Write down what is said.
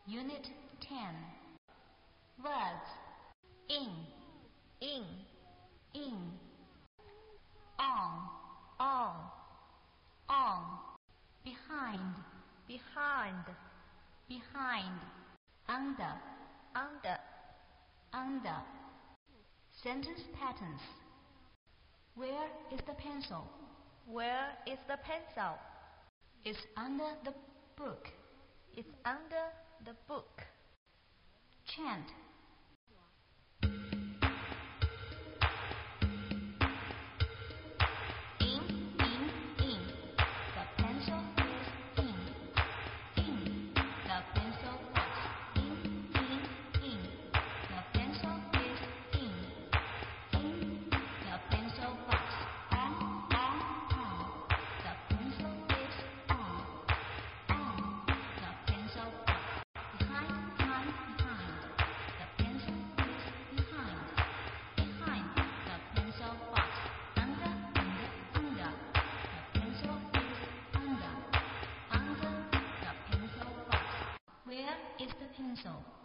Unit 10. Words. In, in, on, on, behind, behind, under, under. Sentence patterns. Where is the pencil? Where is the pencil? It's under the book. It's under the book. Chant. In. The pencil is in. The pencil box. In. The pencil is in. The pencil box. On. The pencil is on. The pencil box. Behind. The pencil is behind. The pencil box. Under. The pencil is under. The pencil box. Where is the pencil?